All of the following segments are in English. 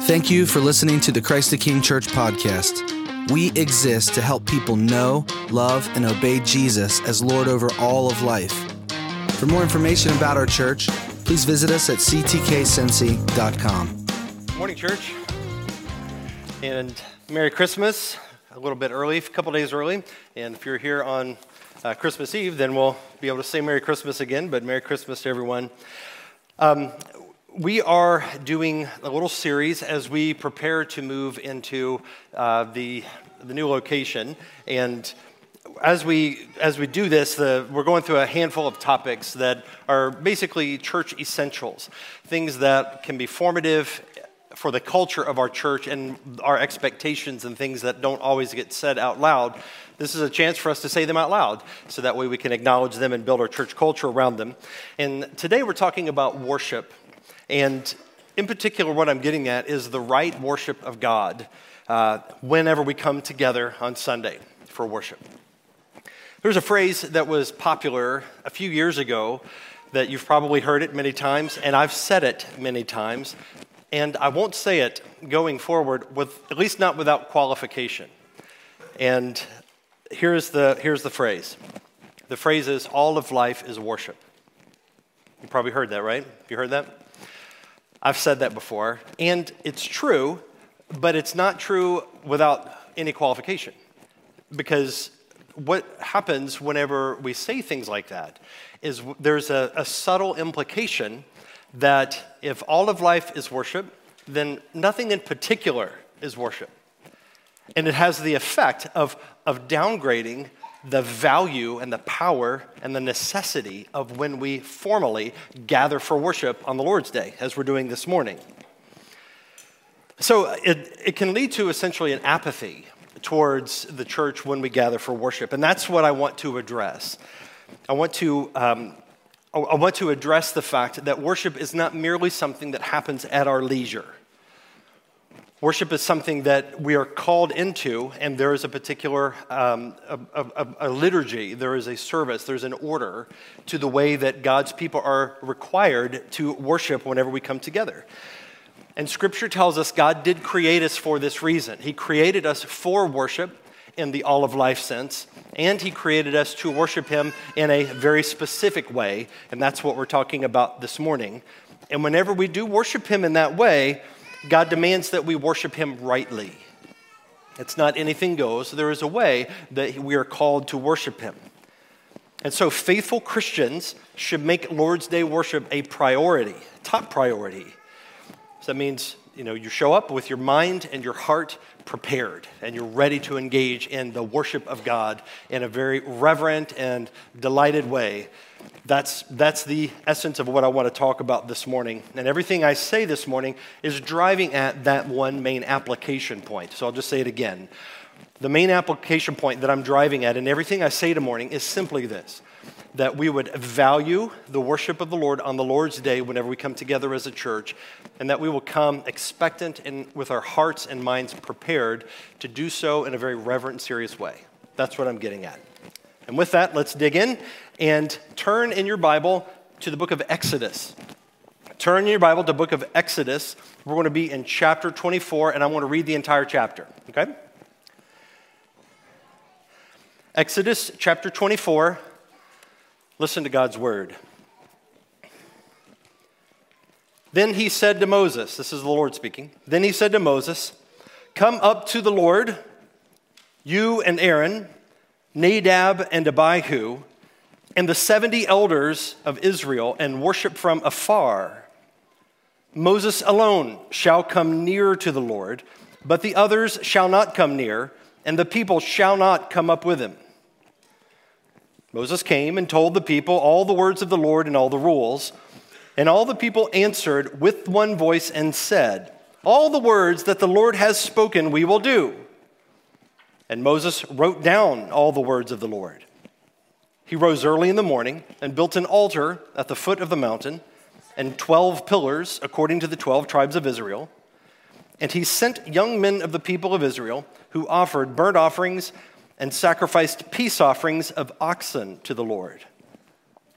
Thank you for listening to the Christ the King Church podcast. We exist to help people know, love, and obey Jesus as Lord over all of life. For more information about our church, please visit us at ctkcincy.com. Morning, church, and Merry Christmas. A little bit early, a couple days early, and if you're here on Christmas Eve, then we'll be able to say Merry Christmas again, but Merry Christmas to everyone. We are doing a little series as we prepare to move into the new location, and as we do this, we're going through a handful of topics that are basically church essentials, things that can be formative for the culture of our church and our expectations and things that don't always get said out loud. This is a chance for us to say them out loud, so that way we can acknowledge them and build our church culture around them. And today we're talking about worship. And in particular, what I'm getting at is the right worship of God whenever we come together on Sunday for worship. There's a phrase that was popular a few years ago that you've probably heard it many times, and I've said it many times, and I won't say it going forward, at least not without qualification. And here's the phrase. The phrase is, all of life is worship. You probably heard that, right? You heard that? I've said that before, and it's true, but it's not true without any qualification. Because what happens whenever we say things like that is there's a subtle implication that if all of life is worship, then nothing in particular is worship. And it has the effect of downgrading the value and the power and the necessity of when we formally gather for worship on the Lord's Day, as we're doing this morning. So it can lead to essentially an apathy towards the church when we gather for worship, and that's what I want to address. I want to address the fact that worship is not merely something that happens at our leisure. Worship is something that we are called into, and there is a particular a liturgy, there is a service, there's an order to the way that God's people are required to worship whenever we come together. And Scripture tells us God did create us for this reason. He created us for worship in the all of life sense, and He created us to worship Him in a very specific way, and that's what we're talking about this morning. And whenever we do worship Him in that way, God demands that we worship Him rightly. It's not anything goes. There is a way that we are called to worship Him. And so faithful Christians should make Lord's Day worship a priority, top priority. So that means, you show up with your mind and your heart prepared, and you're ready to engage in the worship of God in a very reverent and delighted way. That's the essence of what I want to talk about this morning. And everything I say this morning is driving at that one main application point. So I'll just say it again. The main application point that I'm driving at in everything I say this morning is simply this: that we would value the worship of the Lord on the Lord's Day whenever we come together as a church, and that we will come expectant and with our hearts and minds prepared to do so in a very reverent and serious way. That's what I'm getting at. And with that, let's dig in and turn in your Bible to the book of Exodus. Turn in your Bible to the book of Exodus. We're going to be in chapter 24, and I'm going to read the entire chapter, okay? Exodus chapter 24. Listen to God's word. Then he said to Moses, this is the Lord speaking, then he said to Moses, "Come up to the Lord, you and Aaron, Nadab and Abihu, and the 70 elders of Israel, and worship from afar. Moses alone shall come near to the Lord, but the others shall not come near, and the people shall not come up with him." Moses came and told the people all the words of the Lord and all the rules. And all the people answered with one voice and said, "All the words that the Lord has spoken we will do." And Moses wrote down all the words of the Lord. He rose early in the morning and built an altar at the foot of the mountain and 12 pillars according to the 12 tribes of Israel. And he sent young men of the people of Israel who offered burnt offerings and sacrificed peace offerings of oxen to the Lord.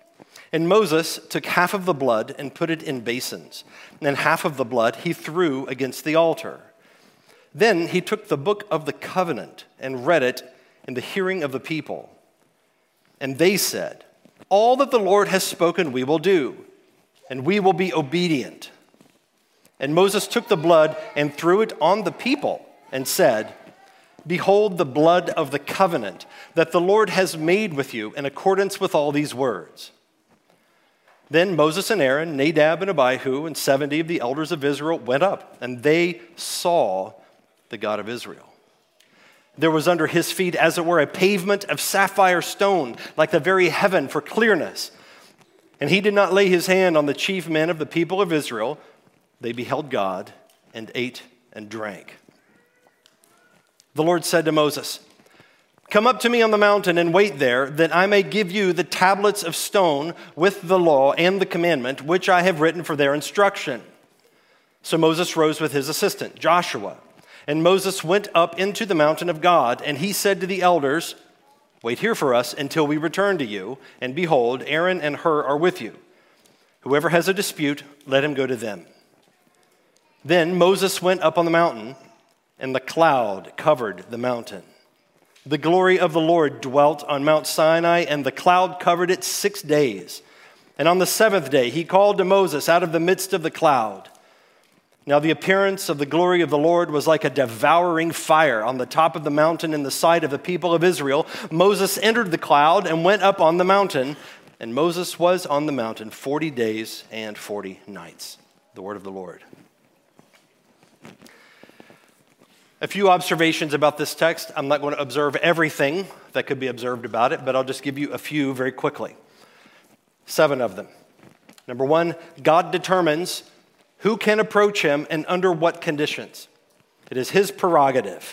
And Moses took half of the blood and put it in basins, and half of the blood he threw against the altar. Then he took the book of the covenant and read it in the hearing of the people. And they said, "All that the Lord has spoken we will do, and we will be obedient." And Moses took the blood and threw it on the people and said, "Behold the blood of the covenant that the Lord has made with you in accordance with all these words." Then Moses and Aaron, Nadab and Abihu, and 70 of the elders of Israel went up, and they saw the God of Israel. There was under his feet, as it were, a pavement of sapphire stone, like the very heaven for clearness. And he did not lay his hand on the chief men of the people of Israel. They beheld God and ate and drank. The Lord said to Moses, "Come up to me on the mountain and wait there, that I may give you the tablets of stone with the law and the commandment, which I have written for their instruction." So Moses rose with his assistant, Joshua. And Moses went up into the mountain of God, and he said to the elders, "Wait here for us until we return to you, and behold, Aaron and Hur are with you. Whoever has a dispute, let him go to them." Then Moses went up on the mountain, and the cloud covered the mountain. The glory of the Lord dwelt on Mount Sinai, and the cloud covered it 6 days. And on the 7th day he called to Moses out of the midst of the cloud. Now the appearance of the glory of the Lord was like a devouring fire on the top of the mountain in the sight of the people of Israel. Moses entered the cloud and went up on the mountain, and Moses was on the mountain 40 days and 40 nights. The word of the Lord. A few observations about this text. I'm not going to observe everything that could be observed about it, but I'll just give you a few very quickly. 7 of them. Number 1, God determines who can approach him and under what conditions. It is his prerogative.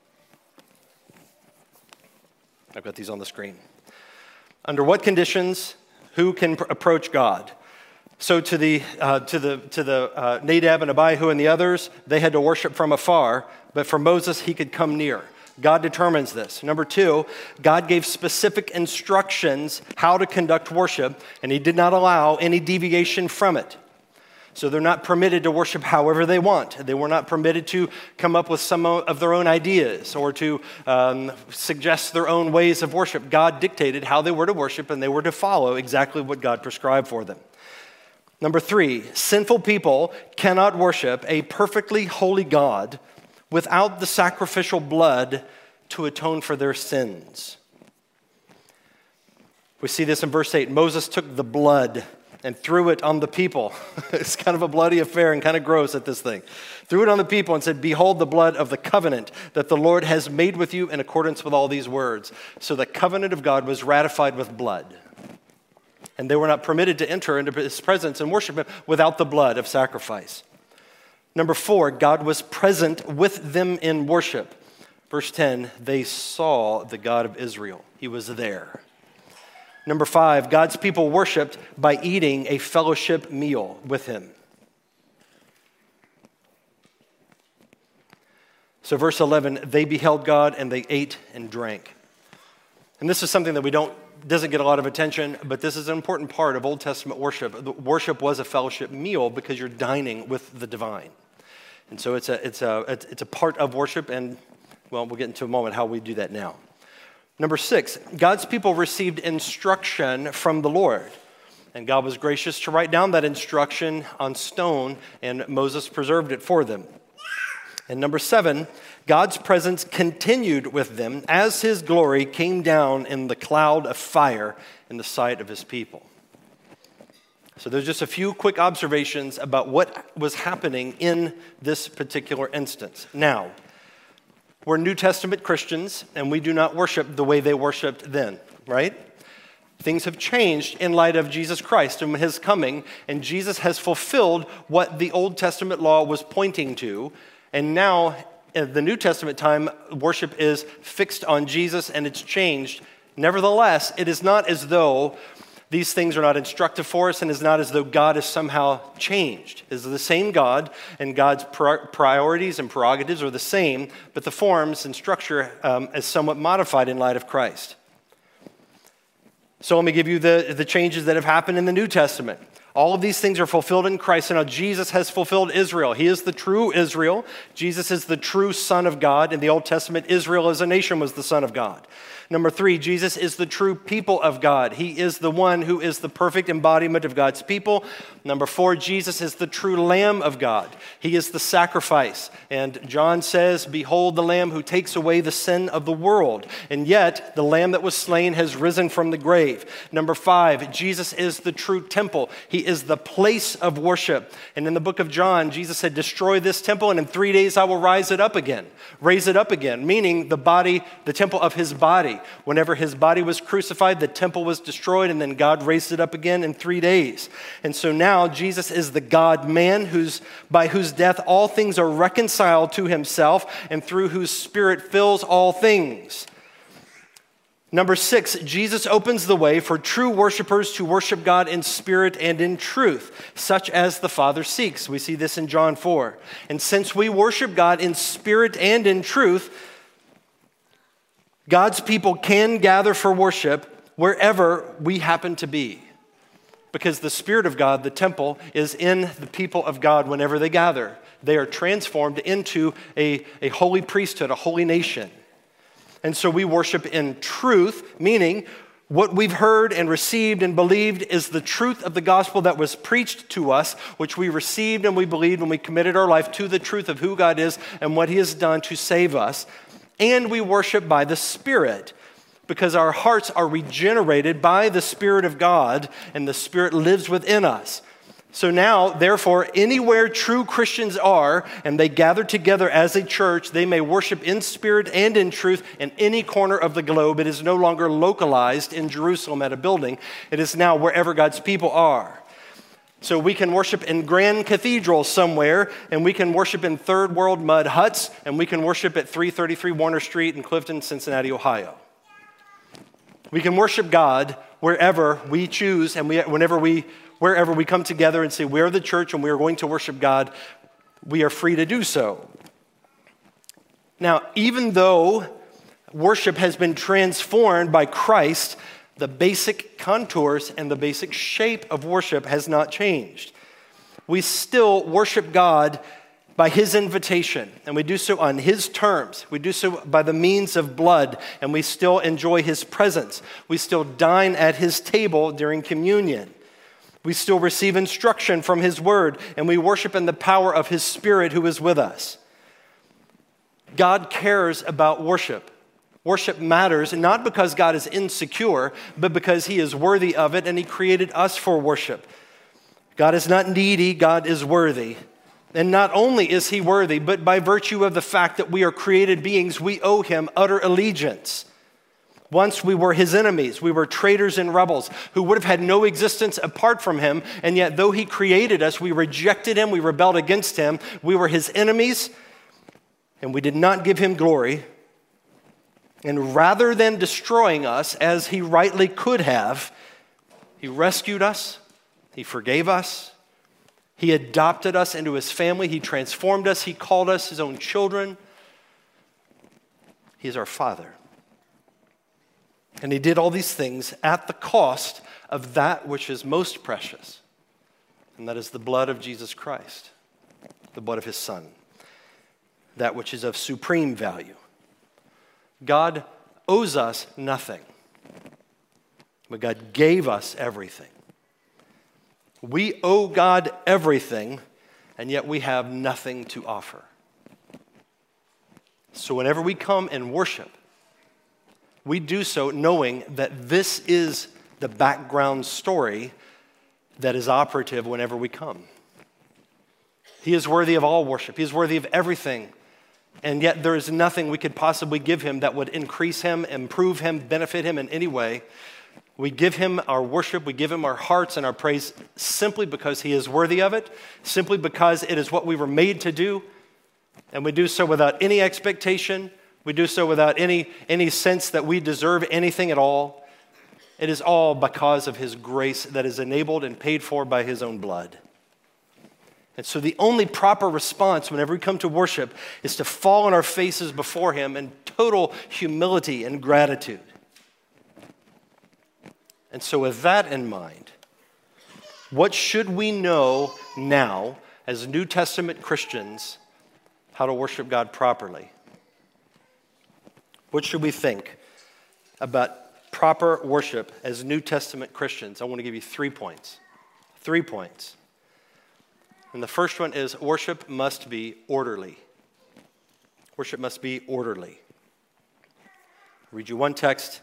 I've got these on the screen. Under what conditions, who can approach God? So to the Nadab and Abihu and the others, they had to worship from afar, but for Moses, he could come near. God determines this. Number 2, God gave specific instructions how to conduct worship, and he did not allow any deviation from it. So they're not permitted to worship however they want. They were not permitted to come up with some of their own ideas or to suggest their own ways of worship. God dictated how they were to worship, and they were to follow exactly what God prescribed for them. Number 3, sinful people cannot worship a perfectly holy God without the sacrificial blood to atone for their sins. We see this in verse 8. Moses took the blood and threw it on the people. It's kind of a bloody affair and kind of gross at this thing. Threw it on the people and said, "Behold the blood of the covenant that the Lord has made with you in accordance with all these words." So the covenant of God was ratified with blood. And they were not permitted to enter into his presence and worship him without the blood of sacrifice. Number 4, God was present with them in worship. Verse 10, they saw the God of Israel. He was there. Number 5, God's people worshiped by eating a fellowship meal with him. So verse 11, they beheld God and they ate and drank. And this is something that doesn't get a lot of attention, but this is an important part of Old Testament worship. The worship was a fellowship meal because you're dining with the divine. And so it's a part of worship, and well, we'll get into a moment how we do that now. Number 6, God's people received instruction from the Lord. And God was gracious to write down that instruction on stone, and Moses preserved it for them. And number 7, God's presence continued with them as his glory came down in the cloud of fire in the sight of his people. So there's just a few quick observations about what was happening in this particular instance. Now, we're New Testament Christians, and we do not worship the way they worshiped then, right? Things have changed in light of Jesus Christ and his coming, and Jesus has fulfilled what the Old Testament law was pointing to. And now, in the New Testament time, worship is fixed on Jesus, and it's changed. Nevertheless, it is not as though these things are not instructive for us, and it's not as though God is somehow changed. It's the same God, and God's priorities and prerogatives are the same, but the forms and structure is somewhat modified in light of Christ. So let me give you the changes that have happened in the New Testament. All of these things are fulfilled in Christ, and now Jesus has fulfilled Israel. He is the true Israel. Jesus is the true Son of God. In the Old Testament, Israel as a nation was the Son of God. Number 3, Jesus is the true people of God. He is the one who is the perfect embodiment of God's people. Number 4, Jesus is the true Lamb of God. He is the sacrifice. And John says, "Behold the Lamb who takes away the sin of the world." And yet, the Lamb that was slain has risen from the grave. Number 5, Jesus is the true temple. He is the place of worship. And in the book of John, Jesus said, "Destroy this temple, and in 3 days I will raise it up again." Raise it up again, meaning the temple of his body. Whenever his body was crucified, the temple was destroyed, and then God raised it up again in 3 days. And so now Jesus is the God-man by whose death all things are reconciled to himself, and through whose Spirit fills all things. Number 6, Jesus opens the way for true worshipers to worship God in spirit and in truth, such as the Father seeks. We see this in John 4. And since we worship God in spirit and in truth, God's people can gather for worship wherever we happen to be. Because the Spirit of God, the temple, is in the people of God whenever they gather. They are transformed into a holy priesthood, a holy nation. And so we worship in truth, meaning what we've heard and received and believed is the truth of the gospel that was preached to us, which we received and we believed when we committed our life to the truth of who God is and what he has done to save us. And we worship by the Spirit, because our hearts are regenerated by the Spirit of God, and the Spirit lives within us. So now, therefore, anywhere true Christians are, and they gather together as a church, they may worship in spirit and in truth in any corner of the globe. It is no longer localized in Jerusalem at a building. It is now wherever God's people are. So we can worship in grand cathedrals somewhere, and we can worship in third world mud huts, and we can worship at 333 Warner Street in Clifton, Cincinnati, Ohio. We can worship God wherever we choose, and wherever we come together and say we are the church and we are going to worship God, we are free to do so. Now, even though worship has been transformed by Christ, the basic contours and the basic shape of worship has not changed. We still worship God by his invitation, and we do so on his terms. We do so by the means of blood, and we still enjoy his presence. We still dine at his table during communion. We still receive instruction from his word, and we worship in the power of his Spirit who is with us. God cares about worship. Worship matters, not because God is insecure, but because he is worthy of it, and he created us for worship. God is not needy, God is worthy. And not only is he worthy, but by virtue of the fact that we are created beings, we owe him utter allegiance. Once we were his enemies. We were traitors and rebels who would have had no existence apart from him. And yet, though he created us, we rejected him, we rebelled against him. We were his enemies, and we did not give him glory. And rather than destroying us, as he rightly could have, he rescued us, he forgave us, he adopted us into his family, he transformed us, he called us his own children. He is our Father. And he did all these things at the cost of that which is most precious, and that is the blood of Jesus Christ, the blood of his Son, that which is of supreme value. God owes us nothing, but God gave us everything. We owe God everything, and yet we have nothing to offer. So whenever we come and worship, we do so knowing that this is the background story that is operative whenever we come. He is worthy of all worship. He is worthy of everything. And yet there is nothing we could possibly give him that would increase him, improve him, benefit him in any way. We give him our worship, we give him our hearts and our praise simply because he is worthy of it, simply because it is what we were made to do, and we do so without any expectation. We do so without any sense that we deserve anything at all. It is all because of his grace that is enabled and paid for by his own blood. And so the only proper response whenever we come to worship is to fall on our faces before him in total humility and gratitude. And so with that in mind, what should we know now as New Testament Christians how to worship God properly? What should we think about proper worship as New Testament Christians? I want to give you 3 points. 3 points. And the first one is worship must be orderly. Worship must be orderly. I'll read you one text.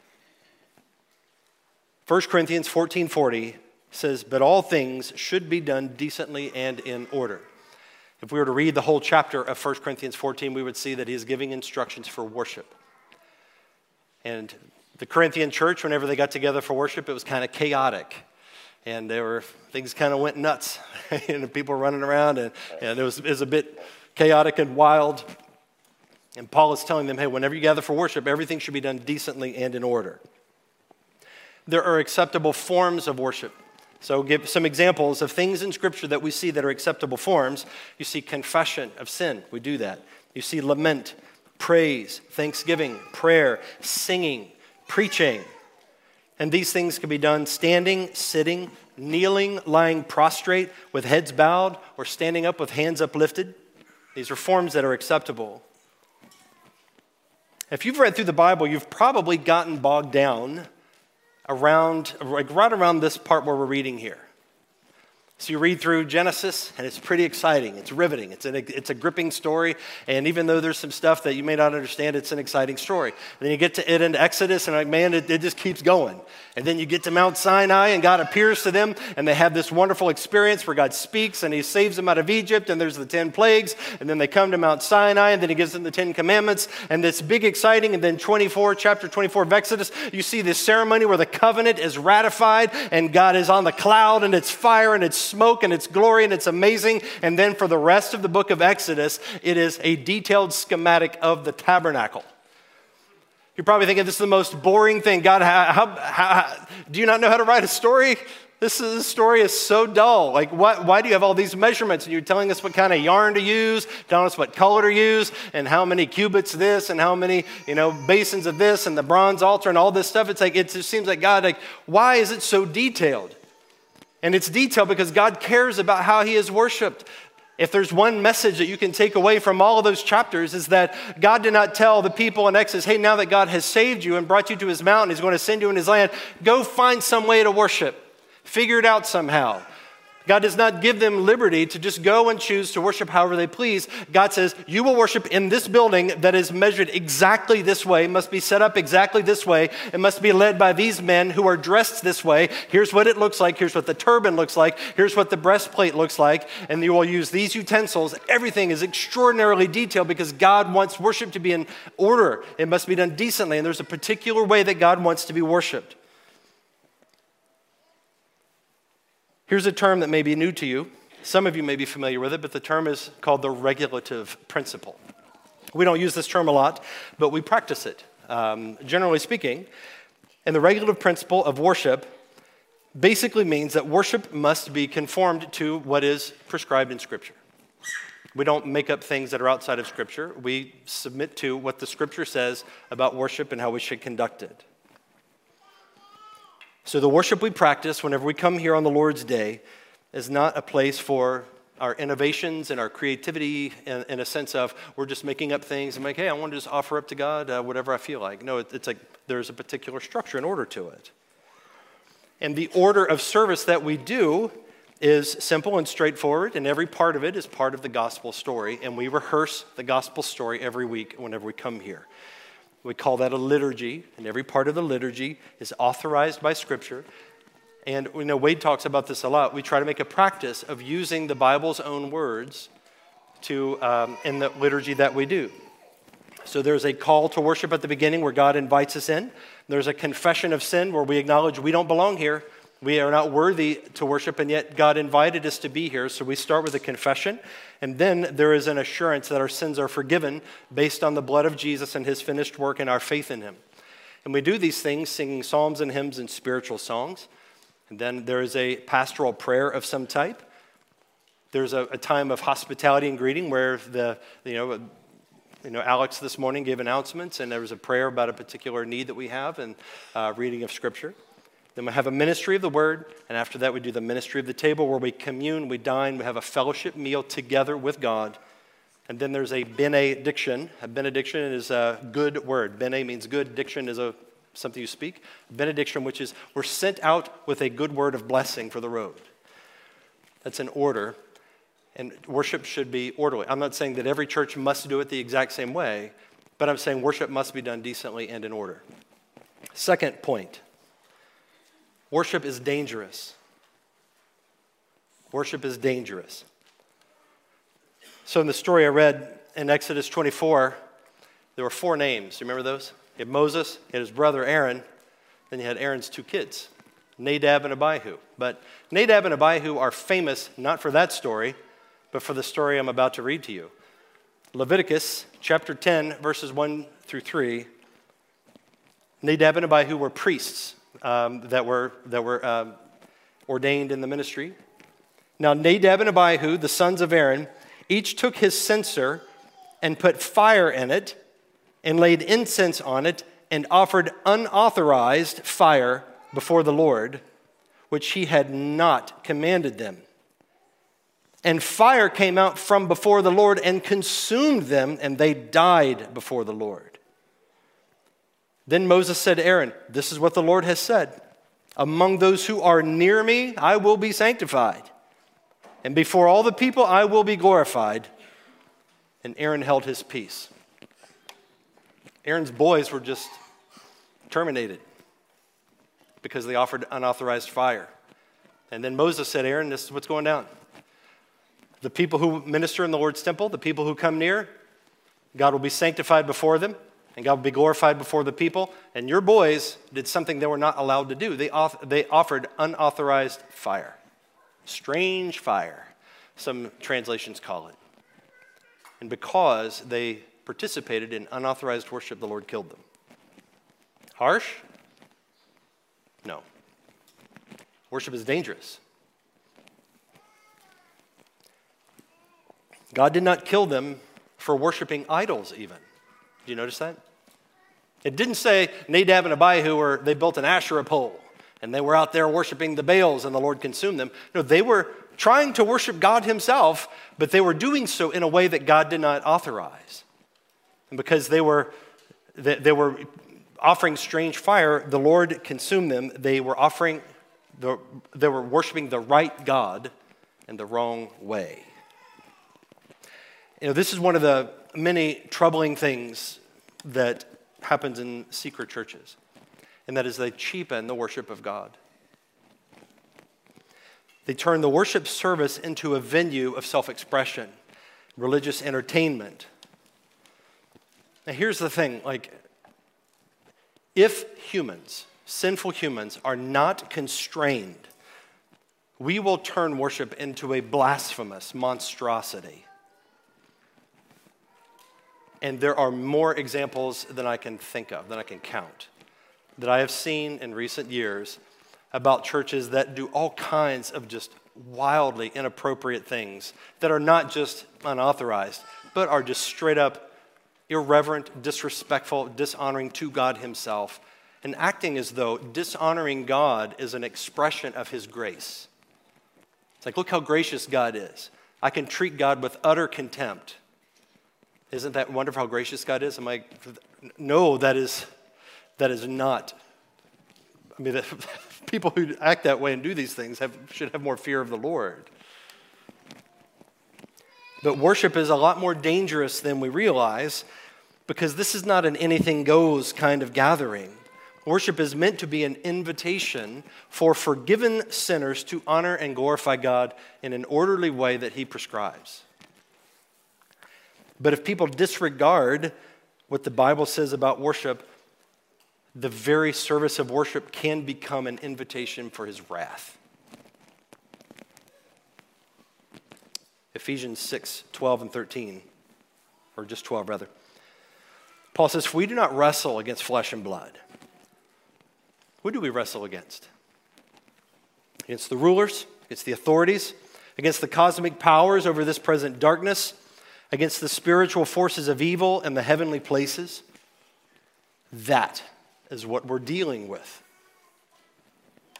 1 Corinthians 14:40 says, "But all things should be done decently and in order." If we were to read the whole chapter of 1 Corinthians 14, we would see that he is giving instructions for worship. And the Corinthian church, whenever they got together for worship, it was kind of chaotic. And things kind of went nuts. And people were running around, and it was a bit chaotic and wild. And Paul is telling them, hey, whenever you gather for worship, everything should be done decently and in order. There are acceptable forms of worship. So give some examples of things in Scripture that we see that are acceptable forms. You see confession of sin. We do that. You see lament, praise, thanksgiving, prayer, singing, preaching. And these things can be done standing, sitting, kneeling, lying prostrate with heads bowed, or standing up with hands uplifted. These are forms that are acceptable. If you've read through the Bible, you've probably gotten bogged down right around this part where we're reading here. So you read through Genesis, and it's pretty exciting. It's riveting. It's a gripping story, and even though there's some stuff that you may not understand, it's an exciting story. And then you get to it in Exodus, and it just keeps going. And then you get to Mount Sinai, and God appears to them, and they have this wonderful experience where God speaks, and he saves them out of Egypt, and there's the 10 plagues, and then they come to Mount Sinai, and then he gives them the 10 commandments, and this big exciting, and then chapter 24 of Exodus, you see this ceremony where the covenant is ratified, and God is on the cloud, and it's fire, and it's smoke, and it's glory, and it's amazing. And then for the rest of the book of Exodus, it is a detailed schematic of the tabernacle. You're probably thinking this is the most boring thing. God, how do you not know how to write a story? This story is so dull. Like, why do you have all these measurements? And you're telling us what kind of yarn to use, telling us what color to use, and how many cubits this, and how many, basins of this, and the bronze altar, and all this stuff. It's like, it just seems like, God, why is it so detailed? And it's detailed because God cares about how he is worshiped. If there's one message that you can take away from all of those chapters, is that God did not tell the people in Exodus, hey, now that God has saved you and brought you to his mountain, he's going to send you in his land, go find some way to worship. Figure it out somehow. God does not give them liberty to just go and choose to worship however they please. God says, you will worship in this building that is measured exactly this way, must be set up exactly this way, and must be led by these men who are dressed this way. Here's what it looks like. Here's what the turban looks like. Here's what the breastplate looks like. And you will use these utensils. Everything is extraordinarily detailed because God wants worship to be in order. It must be done decently, and there's a particular way that God wants to be worshiped. Here's a term that may be new to you. Some of you may be familiar with it, but the term is called the regulative principle. We don't use this term a lot, but we practice it, generally speaking. And the regulative principle of worship basically means that worship must be conformed to what is prescribed in Scripture. We don't make up things that are outside of Scripture. We submit to what the Scripture says about worship and how we should conduct it. So the worship we practice whenever we come here on the Lord's Day is not a place for our innovations and our creativity in a sense of we're just making up things and like, hey, I want to just offer up to God whatever I feel like. No, it's like there's a particular structure and order to it. And the order of service that we do is simple and straightforward, and every part of it is part of the gospel story, and we rehearse the gospel story every week whenever we come here. We call that a liturgy, and every part of the liturgy is authorized by Scripture. And we know Wade talks about this a lot. We try to make a practice of using the Bible's own words in the liturgy that we do. So there's a call to worship at the beginning where God invites us in. There's a confession of sin where we acknowledge we don't belong here. We are not worthy to worship, and yet God invited us to be here. So we start with a confession, and then there is an assurance that our sins are forgiven based on the blood of Jesus and his finished work and our faith in him. And we do these things singing psalms and hymns and spiritual songs. And then there is a pastoral prayer of some type. There's a time of hospitality and greeting where Alex this morning gave announcements, and there was a prayer about a particular need that we have and reading of Scripture. Then we have a ministry of the word, and after that we do the ministry of the table where we commune, we dine, we have a fellowship meal together with God. And then there's a benediction. A benediction is a good word. Bene means good. Diction is something you speak. Benediction, which is we're sent out with a good word of blessing for the road. That's an order, and worship should be orderly. I'm not saying that every church must do it the exact same way, but I'm saying worship must be done decently and in order. Second point, worship is dangerous. Worship is dangerous. So in the story I read in Exodus 24, there were 4 names. Do you remember those? You had Moses, you had his brother Aaron, then you had Aaron's 2 kids, Nadab and Abihu. But Nadab and Abihu are famous not for that story, but for the story I'm about to read to you. Leviticus chapter 10, verses 1 through 3. Nadab and Abihu were priests that were ordained in the ministry. Now Nadab and Abihu, the sons of Aaron, each took his censer and put fire in it and laid incense on it and offered unauthorized fire before the Lord, which he had not commanded them. And fire came out from before the Lord and consumed them, and they died before the Lord. Then Moses said to Aaron, "This is what the Lord has said. Among those who are near me, I will be sanctified. And before all the people, I will be glorified." And Aaron held his peace. Aaron's boys were just terminated because they offered unauthorized fire. And then Moses said, "Aaron, this is what's going down. The people who minister in the Lord's temple, the people who come near, God will be sanctified before them, and God will be glorified before the people. And your boys did something they were not allowed to do. They offered unauthorized fire. Strange fire, some translations call it. And because they participated in unauthorized worship, the Lord killed them." Harsh? No. Worship is dangerous. God did not kill them for worshiping idols even. Do you notice that? It didn't say Nadab and Abihu they built an Asherah pole and they were out there worshiping the Baals and the Lord consumed them. No, they were trying to worship God himself, but they were doing so in a way that God did not authorize. And because they were offering strange fire, the Lord consumed them. They were worshiping the right God in the wrong way. You know, this is one of the many troubling things that happens in secret churches, and that is they cheapen the worship of God. They turn the worship service into a venue of self-expression, religious entertainment. Now here's the thing, if humans, sinful humans, are not constrained, we will turn worship into a blasphemous monstrosity. And there are more examples than I can think of, than I can count, that I have seen in recent years about churches that do all kinds of just wildly inappropriate things that are not just unauthorized, but are just straight up irreverent, disrespectful, dishonoring to God himself, and acting as though dishonoring God is an expression of his grace. It's like, look how gracious God is. I can treat God with utter contempt. Isn't that wonderful how gracious God is? I'm like, no, that is not. I mean, people who act that way and do these things should have more fear of the Lord. But worship is a lot more dangerous than we realize, because this is not an anything goes kind of gathering. Worship is meant to be an invitation for forgiven sinners to honor and glorify God in an orderly way that he prescribes. But if people disregard what the Bible says about worship, the very service of worship can become an invitation for his wrath. Ephesians 6, 12 and 13, or just 12 rather. Paul says, "For we do not wrestle against flesh and blood." Who do we wrestle against? Against the rulers, against the authorities, against the cosmic powers over this present darkness, against the spiritual forces of evil in the heavenly places. That is what we're dealing with.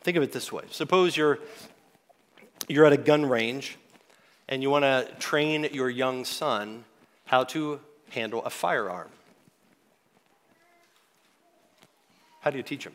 Think of it this way. Suppose you're at a gun range and you want to train your young son how to handle a firearm. How do you teach him?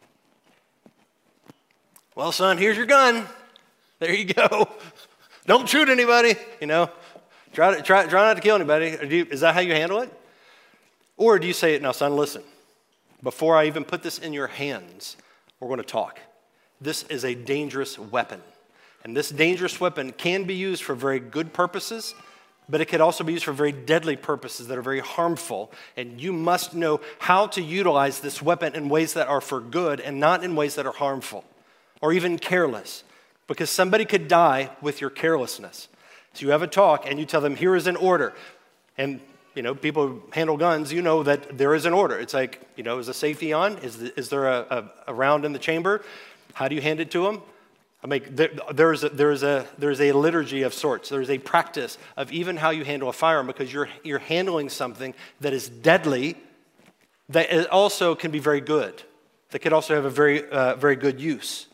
Well, son, here's your gun. There you go. Don't shoot anybody, Try not to kill anybody. Is that how you handle it? Or do you say, now, son, listen. Before I even put this in your hands, we're going to talk. This is a dangerous weapon. And this dangerous weapon can be used for very good purposes, but it could also be used for very deadly purposes that are very harmful. And you must know how to utilize this weapon in ways that are for good and not in ways that are harmful or even careless, because somebody could die with your carelessness. So you have a talk and you tell them, here is an order. And, people who handle guns, that there is an order. It's like, is the safety on? Is there a round in the chamber? How do you hand it to them? There's a liturgy of sorts. There's a practice of even how you handle a firearm, because you're handling something that is deadly, that also can be very good, that could also have a very good use.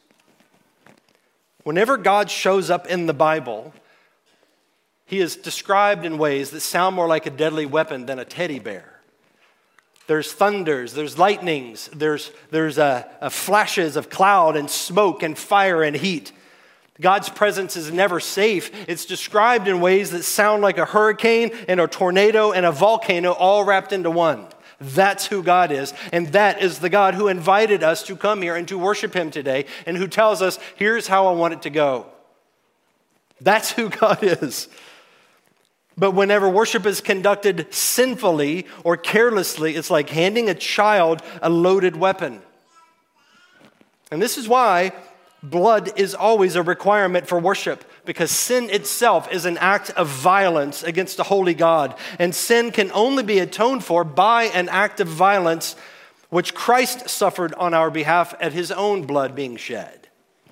Whenever God shows up in the Bible, he is described in ways that sound more like a deadly weapon than a teddy bear. There's thunders, there's lightnings, there's flashes of cloud and smoke and fire and heat. God's presence is never safe. It's described in ways that sound like a hurricane and a tornado and a volcano all wrapped into one. That's who God is, and that is the God who invited us to come here and to worship him today, and who tells us, here's how I want it to go. That's who God is. But whenever worship is conducted sinfully or carelessly, it's like handing a child a loaded weapon. And this is why blood is always a requirement for worship, because sin itself is an act of violence against a holy God. And sin can only be atoned for by an act of violence which Christ suffered on our behalf at his own blood being shed.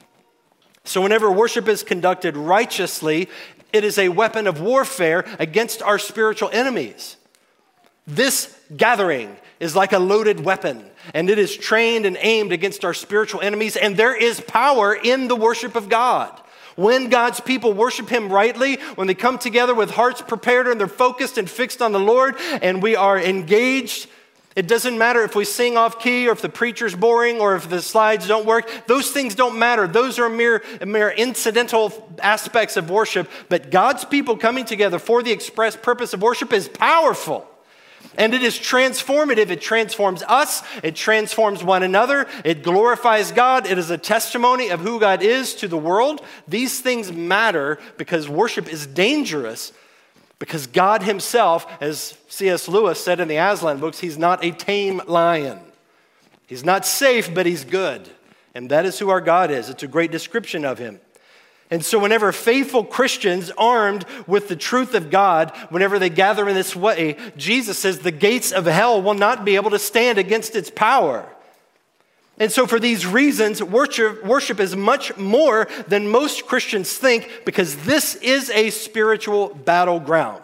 So whenever worship is conducted righteously, it is a weapon of warfare against our spiritual enemies. This gathering is like a loaded weapon, and it is trained and aimed against our spiritual enemies, and there is power in the worship of God. When God's people worship him rightly, when they come together with hearts prepared and they're focused and fixed on the Lord, and we are engaged, it doesn't matter if we sing off key or if the preacher's boring or if the slides don't work. Those things don't matter. Those are mere incidental aspects of worship. But God's people coming together for the express purpose of worship is powerful. And it is transformative. It transforms us. It transforms one another. It glorifies God. It is a testimony of who God is to the world. These things matter because worship is dangerous. Because God himself, as C.S. Lewis said in the Aslan books, he's not a tame lion. He's not safe, but he's good. And that is who our God is. It's a great description of him. And so whenever faithful Christians armed with the truth of God, whenever they gather in this way, Jesus says the gates of hell will not be able to stand against its power. And so for these reasons, worship is much more than most Christians think, because this is a spiritual battleground.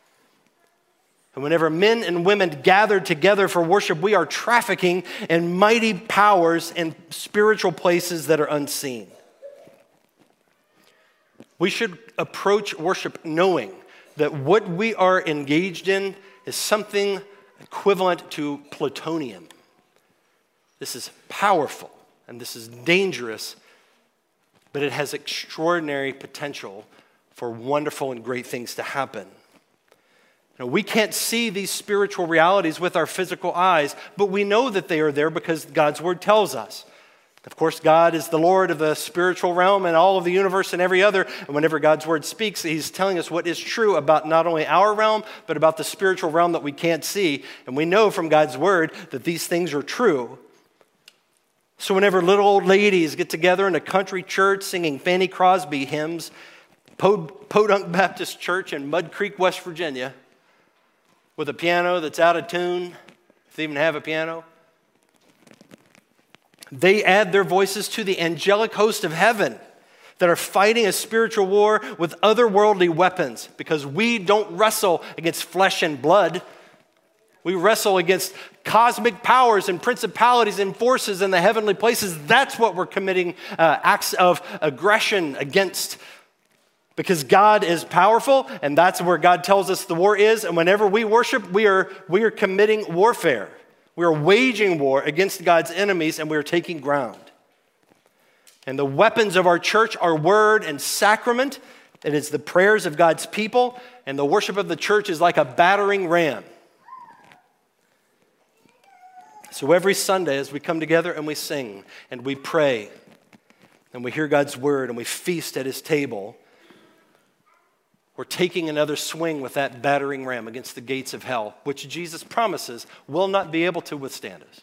And whenever men and women gather together for worship, we are trafficking in mighty powers and spiritual places that are unseen. We should approach worship knowing that what we are engaged in is something equivalent to plutonium. This is powerful and this is dangerous, but it has extraordinary potential for wonderful and great things to happen. Now, we can't see these spiritual realities with our physical eyes, but we know that they are there because God's word tells us. Of course, God is the Lord of the spiritual realm and all of the universe and every other. And whenever God's word speaks, he's telling us what is true about not only our realm, but about the spiritual realm that we can't see. And we know from God's word that these things are true. So whenever little old ladies get together in a country church singing Fanny Crosby hymns, Podunk Baptist Church in Mud Creek, West Virginia, with a piano that's out of tune, if they even have a piano, they add their voices to the angelic host of heaven that are fighting a spiritual war with otherworldly weapons, because we don't wrestle against flesh and blood. We wrestle against cosmic powers and principalities and forces in the heavenly places. That's what we're committing acts of aggression against. Because God is powerful, and that's where God tells us the war is. And whenever we worship, we are committing warfare. We are waging war against God's enemies, and we are taking ground. And the weapons of our church are word and sacrament. It is the prayers of God's people, and the worship of the church is like a battering ram. So every Sunday as we come together and we sing and we pray and we hear God's word and we feast at his table, we're taking another swing with that battering ram against the gates of hell, which Jesus promises will not be able to withstand us.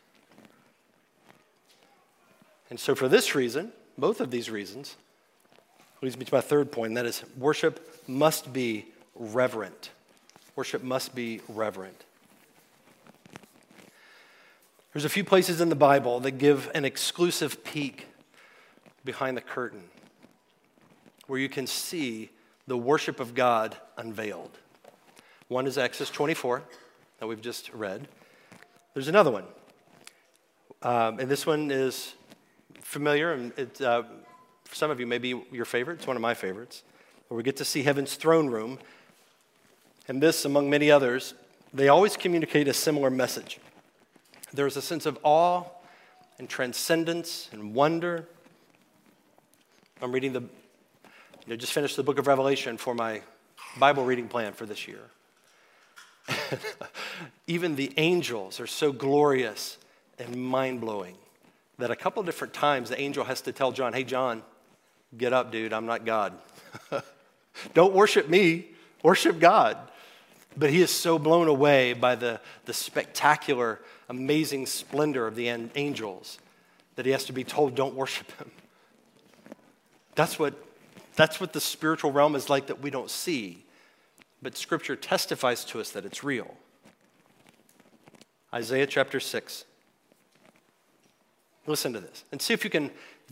And so for this reason, both of these reasons, leads me to my third point, and that is worship must be reverent. Worship must be reverent. There's a few places in the Bible that give an exclusive peek behind the curtain where you can see the worship of God unveiled. One is Exodus 24 that we've just read. There's another one. And this one is familiar, and it, for some of you may be your favorite. It's one of my favorites, where we get to see heaven's throne room. And this, among many others, they always communicate a similar message. There's a sense of awe and transcendence and wonder. I'm reading just finished the book of Revelation for my Bible reading plan for this year. Even the angels are so glorious and mind-blowing that a couple of different times the angel has to tell John, hey, John, get up, dude, I'm not God. Don't worship me, worship God. But he is so blown away by the spectacular, amazing splendor of the angels that he has to be told, don't worship him. That's what the spiritual realm is like that we don't see. But Scripture testifies to us that it's real. Isaiah chapter 6. Listen to this and see if you can,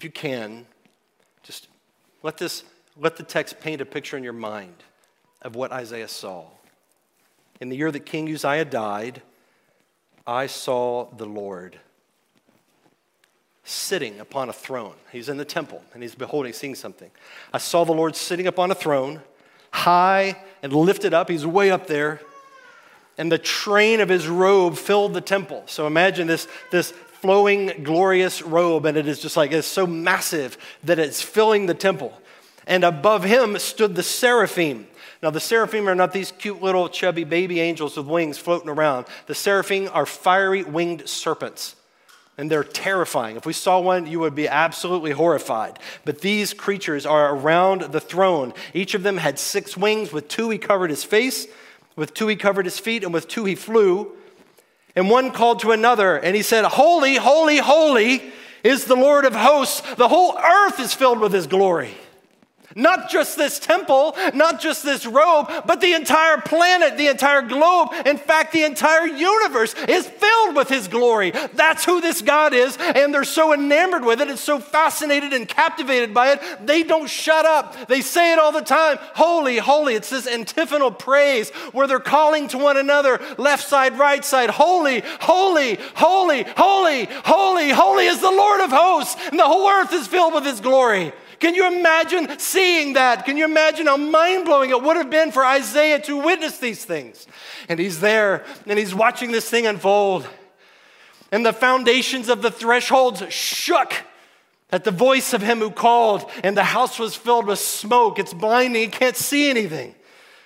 just let the text paint a picture in your mind of what Isaiah saw. In the year that King Uzziah died, I saw the Lord sitting upon a throne. He's in the temple, and he's seeing something. I saw the Lord sitting upon a throne, high and lifted up. He's way up there, and the train of his robe filled the temple. So imagine this flowing, glorious robe, and it is just like, it's so massive that it's filling the temple. And above him stood the seraphim. Now, the seraphim are not these cute little chubby baby angels with wings floating around. The seraphim are fiery winged serpents, and they're terrifying. If we saw one, you would be absolutely horrified. But these creatures are around the throne. Each of them had 6 wings. With 2 he covered his face, with 2 he covered his feet, and with 2 he flew. And one called to another, and he said, holy, holy, holy is the Lord of hosts. The whole earth is filled with his glory. Not just this temple, not just this robe, but the entire planet, the entire globe. In fact, the entire universe is filled with his glory. That's who this God is, and they're so enamored with it and so fascinated and captivated by it, they don't shut up. They say it all the time, holy, holy. It's this antiphonal praise where they're calling to one another, left side, right side, holy, holy, holy, holy, holy, holy is the Lord of hosts, and the whole earth is filled with his glory. Can you imagine seeing that? Can you imagine how mind-blowing it would have been for Isaiah to witness these things? And he's there, and he's watching this thing unfold. And the foundations of the thresholds shook at the voice of him who called, and the house was filled with smoke. It's blinding. He can't see anything.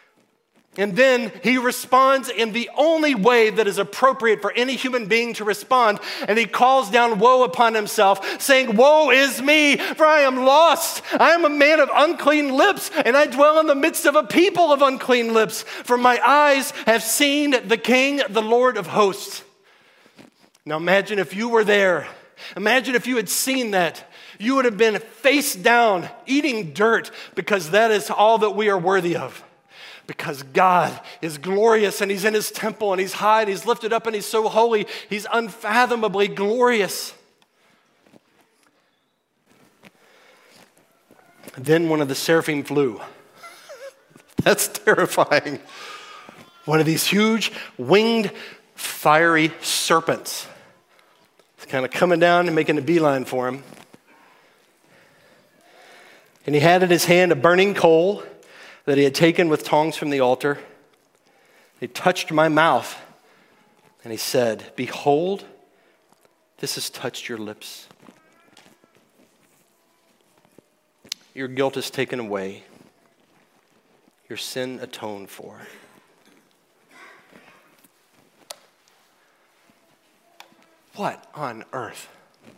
And then he responds in the only way that is appropriate for any human being to respond. And he calls down woe upon himself, saying, woe is me, for I am lost. I am a man of unclean lips, and I dwell in the midst of a people of unclean lips. For my eyes have seen the King, the Lord of hosts. Now imagine if you were there. Imagine if you had seen that. You would have been face down, eating dirt, because that is all that we are worthy of. Because God is glorious, and he's in his temple, and he's high, and he's lifted up, and he's so holy. He's unfathomably glorious. Then one of the seraphim flew. That's terrifying. One of these huge winged fiery serpents. It's kind of coming down and making a beeline for him. And he had in his hand a burning coal that he had taken with tongs from the altar. He touched my mouth, and he said, "Behold, this has touched your lips. Your guilt is taken away, your sin atoned for." What on earth?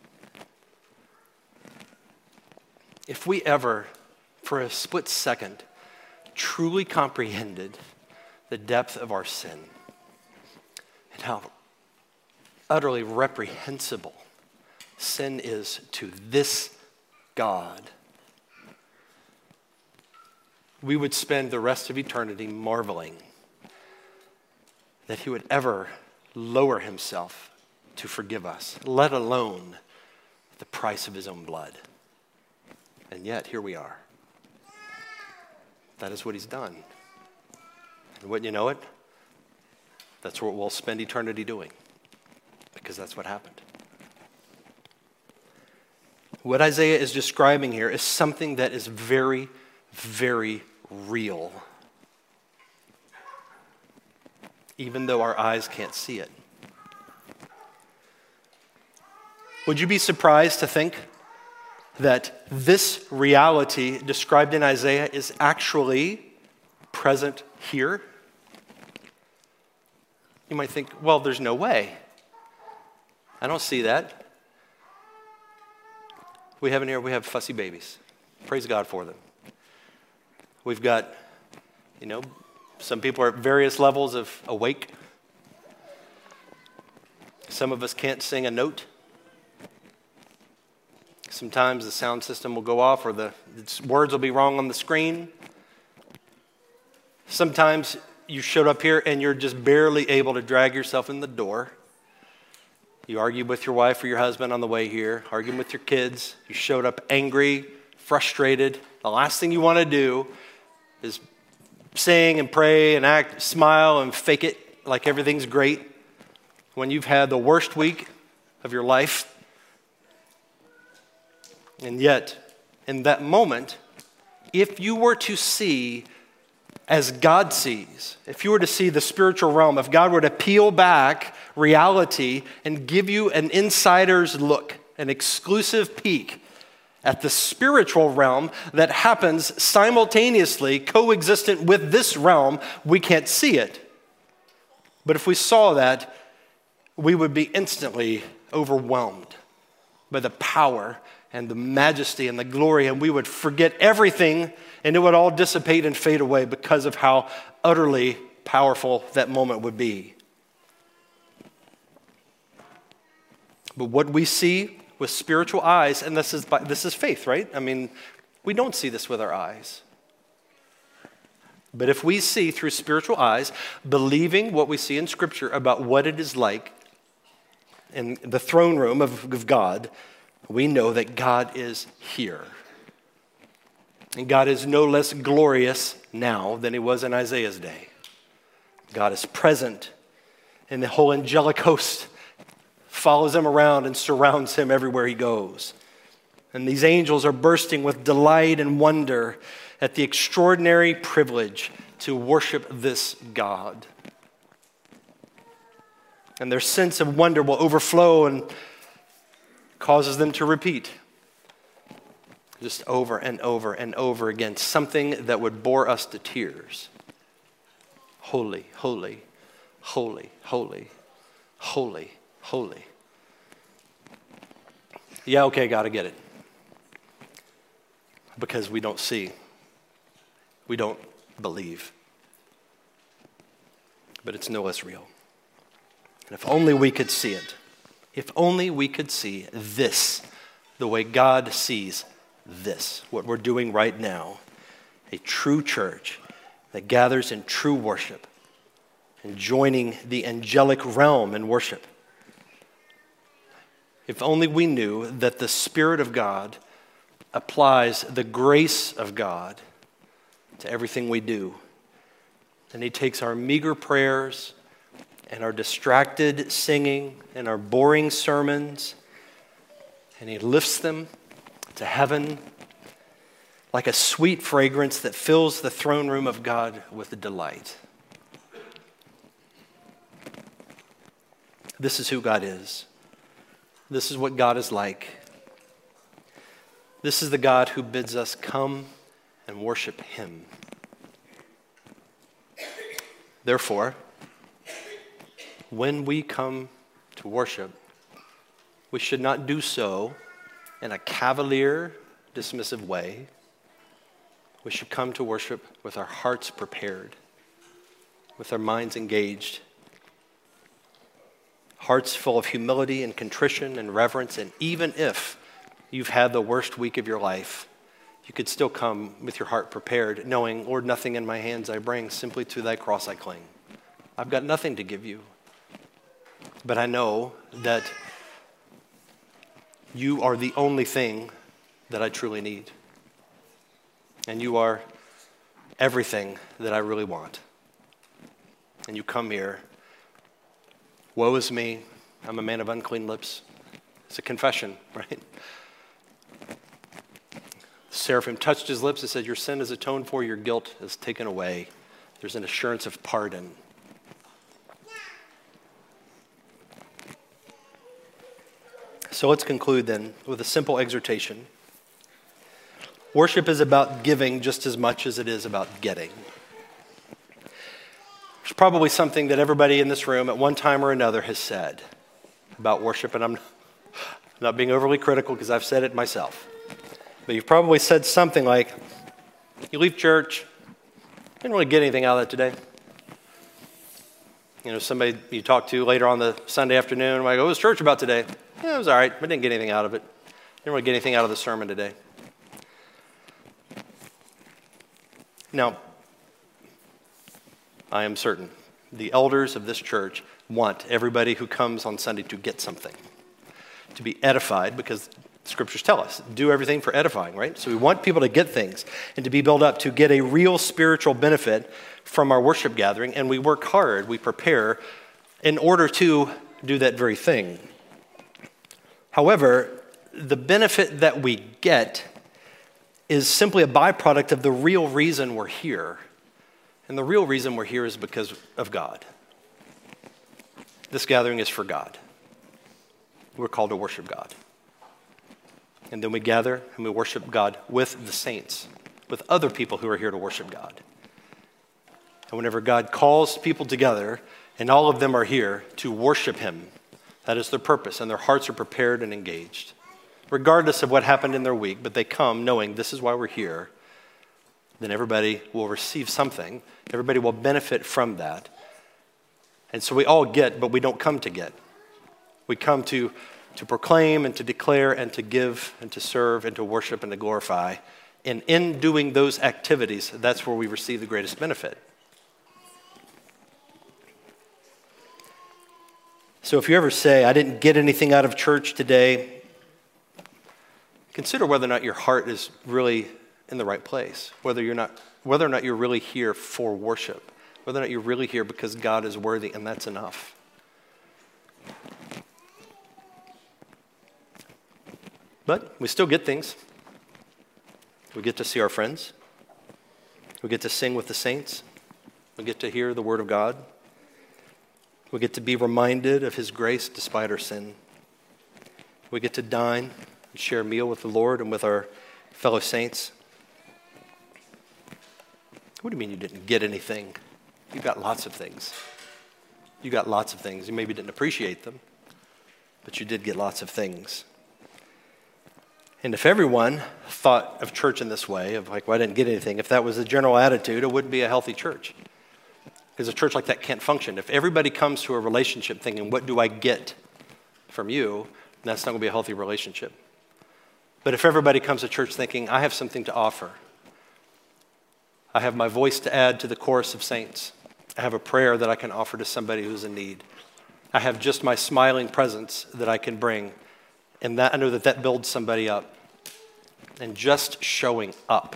If we ever, for a split second, truly comprehended the depth of our sin and how utterly reprehensible sin is to this God, we would spend the rest of eternity marveling that he would ever lower himself to forgive us, let alone the price of his own blood. And yet, here we are. That is what he's done. And wouldn't you know it? That's what we'll spend eternity doing, because that's what happened. What Isaiah is describing here is something that is very, very real, even though our eyes can't see it. Would you be surprised to think that this reality described in Isaiah is actually present here? You might think, well, there's no way. I don't see that. We have fussy babies. Praise God for them. We've got, some people are at various levels of awake. Some of us can't sing a note. Sometimes the sound system will go off or the words will be wrong on the screen. Sometimes you showed up here and you're just barely able to drag yourself in the door. You argued with your wife or your husband on the way here, arguing with your kids. You showed up angry, frustrated. The last thing you want to do is sing and pray and act, smile and fake it like everything's great when you've had the worst week of your life. And yet, in that moment, if you were to see as God sees, if you were to see the spiritual realm, if God were to peel back reality and give you an insider's look, an exclusive peek at the spiritual realm that happens simultaneously, coexistent with this realm, we can't see it. But if we saw that, we would be instantly overwhelmed by the power and the majesty and the glory, and we would forget everything, and it would all dissipate and fade away because of how utterly powerful that moment would be. But what we see with spiritual eyes, and this is faith, right? I mean, we don't see this with our eyes. But if we see through spiritual eyes, believing what we see in Scripture about what it is like in the throne room of God, we know that God is here. And God is no less glorious now than he was in Isaiah's day. God is present, and the whole angelic host follows him around and surrounds him everywhere he goes. And these angels are bursting with delight and wonder at the extraordinary privilege to worship this God. And their sense of wonder will overflow and causes them to repeat just over and over and over again, something that would bore us to tears. Holy, holy, holy, holy, holy, holy. Yeah, okay, gotta get it. Because we don't see. We don't believe. But it's no less real. And if only we could see it. If only we could see this the way God sees this, what we're doing right now, a true church that gathers in true worship and joining the angelic realm in worship. If only we knew that the Spirit of God applies the grace of God to everything we do, and he takes our meager prayers and our distracted singing and our boring sermons, and he lifts them to heaven like a sweet fragrance that fills the throne room of God with delight. This is who God is. This is what God is like. This is the God who bids us come and worship him. Therefore, when we come to worship, we should not do so in a cavalier, dismissive way. We should come to worship with our hearts prepared, with our minds engaged, hearts full of humility and contrition and reverence. And even if you've had the worst week of your life, you could still come with your heart prepared, knowing, Lord, nothing in my hands I bring, simply to thy cross I cling. I've got nothing to give you, but I know that you are the only thing that I truly need. And you are everything that I really want. And you come here, woe is me, I'm a man of unclean lips. It's a confession, right? The seraphim touched his lips and said, your sin is atoned for, your guilt is taken away. There's an assurance of pardon. So let's conclude then with a simple exhortation. Worship is about giving just as much as it is about getting. There's probably something that everybody in this room at one time or another has said about worship, and I'm not being overly critical because I've said it myself. But you've probably said something like, you leave church, didn't really get anything out of that today. You know, somebody you talk to later on the Sunday afternoon, like, what was church about today? Yeah, it was all right. I didn't get anything out of it. Didn't really get anything out of the sermon today. Now, I am certain the elders of this church want everybody who comes on Sunday to get something, to be edified, because scriptures tell us, do everything for edifying, right? So we want people to get things and to be built up, to get a real spiritual benefit from our worship gathering, and we work hard, we prepare in order to do that very thing. However, the benefit that we get is simply a byproduct of the real reason we're here. And the real reason we're here is because of God. This gathering is for God. We're called to worship God. And then we gather and we worship God with the saints, with other people who are here to worship God. And whenever God calls people together, and all of them are here to worship him, that is their purpose, and their hearts are prepared and engaged, regardless of what happened in their week, but they come knowing this is why we're here, then everybody will receive something. Everybody will benefit from that. And so we all get, but we don't come to get. We come to proclaim and to declare and to give and to serve and to worship and to glorify. And in doing those activities, that's where we receive the greatest benefit. So if you ever say, I didn't get anything out of church today, consider whether or not your heart is really in the right place, whether or not you're really here for worship, whether or not you're really here because God is worthy, and that's enough. But we still get things. We get to see our friends. We get to sing with the saints. We get to hear the word of God. We get to be reminded of his grace despite our sin. We get to dine and share a meal with the Lord and with our fellow saints. What do you mean you didn't get anything? You got lots of things. You got lots of things. You maybe didn't appreciate them, but you did get lots of things. And if everyone thought of church in this way, of like, well, I didn't get anything, if that was the general attitude, it wouldn't be a healthy church. Because a church like that can't function. If everybody comes to a relationship thinking, what do I get from you, that's not going to be a healthy relationship. But if everybody comes to church thinking, I have something to offer, I have my voice to add to the chorus of saints, I have a prayer that I can offer to somebody who's in need, I have just my smiling presence that I can bring, and that I know that builds somebody up. And just showing up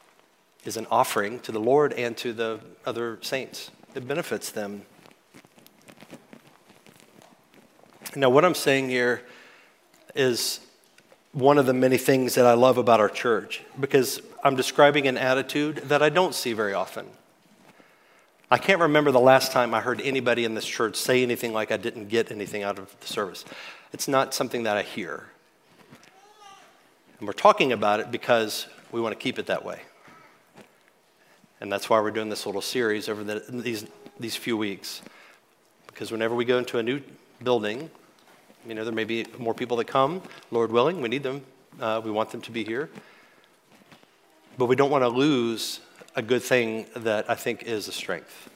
is an offering to the Lord and to the other saints. It benefits them. Now, what I'm saying here is one of the many things that I love about our church, because I'm describing an attitude that I don't see very often. I can't remember the last time I heard anybody in this church say anything like I didn't get anything out of the service. It's not something that I hear. And we're talking about it because we want to keep it that way. And that's why we're doing this little series over these few weeks. Because whenever we go into a new building, there may be more people that come. Lord willing, we need them. We want them to be here. But we don't want to lose a good thing that I think is a strength.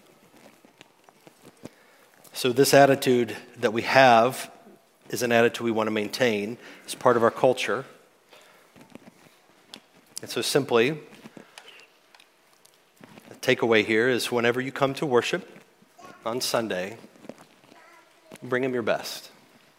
So this attitude that we have is an attitude we want to maintain as part of our culture. And so simply, the takeaway here is whenever you come to worship on Sunday, bring him your best.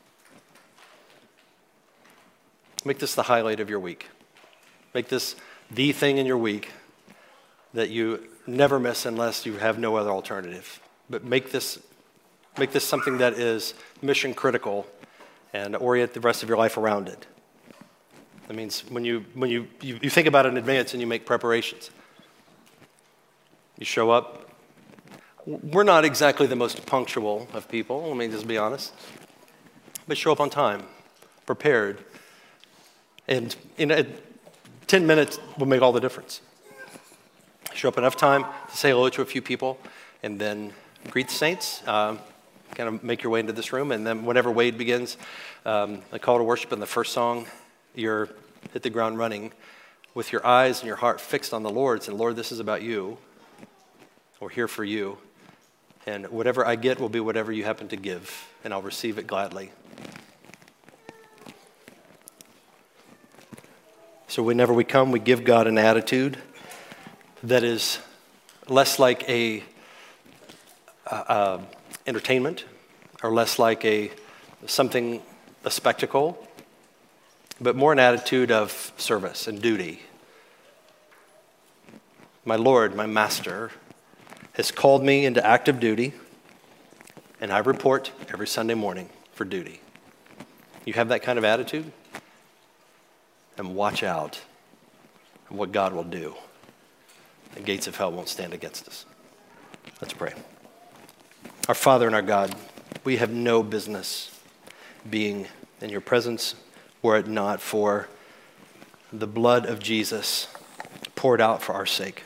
Make this the highlight of your week. Make this the thing in your week that you never miss unless you have no other alternative. But make this something that is mission critical and orient the rest of your life around it. That means when you think about it in advance and you make preparations. You show up. We're not exactly the most punctual of people, let me just be honest. But show up on time, prepared. And 10 minutes will make all the difference. Show up enough time to say hello to a few people, and then greet the saints. Kind of make your way into this room, and then whenever Wade begins a call to worship in the first song, you're hit the ground running with your eyes and your heart fixed on the Lord, saying, Lord, this is about you. We're here for you. And whatever I get will be whatever you happen to give, and I'll receive it gladly. So whenever we come, we give God an attitude that is less like a entertainment, or less like a spectacle, but more an attitude of service and duty. My Lord, my Master, has called me into active duty, and I report every Sunday morning for duty. You have that kind of attitude? And watch out for what God will do. The gates of hell won't stand against us. Let's pray. Our Father and our God, we have no business being in your presence were it not for the blood of Jesus poured out for our sake.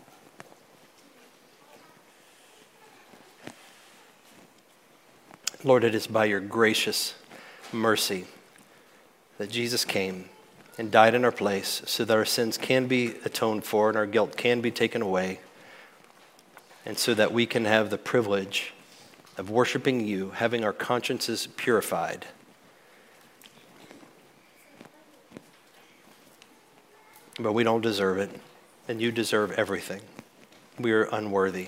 Lord, it is by your gracious mercy that Jesus came and died in our place so that our sins can be atoned for and our guilt can be taken away, and so that we can have the privilege of worshiping you, having our consciences purified. But we don't deserve it, and you deserve everything. We are unworthy.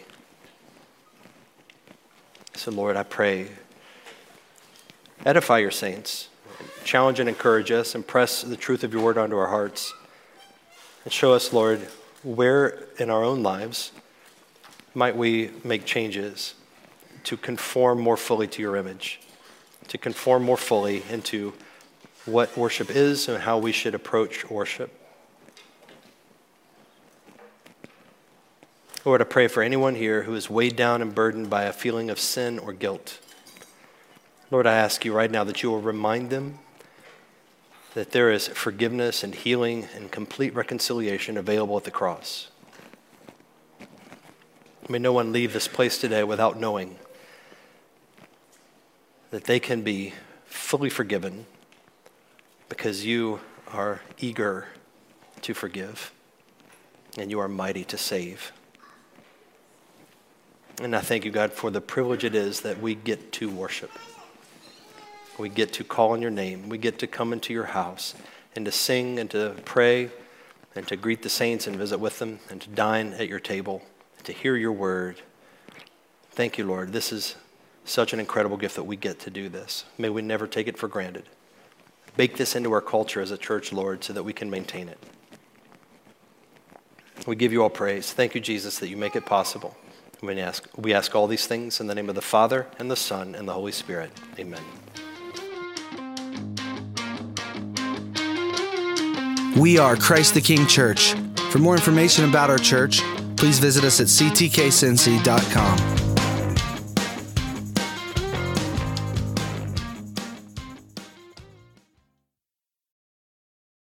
So Lord, I pray, edify your saints, challenge and encourage us, and press the truth of your word onto our hearts. And show us, Lord, where in our own lives might we make changes to conform more fully to your image, to conform more fully into what worship is and how we should approach worship. Lord, I pray for anyone here who is weighed down and burdened by a feeling of sin or guilt. Lord, I ask you right now that you will remind them that there is forgiveness and healing and complete reconciliation available at the cross. May no one leave this place today without knowing that they can be fully forgiven because you are eager to forgive and you are mighty to save. And I thank you, God, for the privilege it is that we get to worship. We get to call on your name. We get to come into your house and to sing and to pray and to greet the saints and visit with them and to dine at your table, to hear your word. Thank you, Lord. This is such an incredible gift that we get to do this. May we never take it for granted. Bake this into our culture as a church, Lord, so that we can maintain it. We give you all praise. Thank you, Jesus, that you make it possible. We ask all these things in the name of the Father and the Son and the Holy Spirit. Amen. We are Christ the King Church. For more information about our church, please visit us at ctkcincy.com.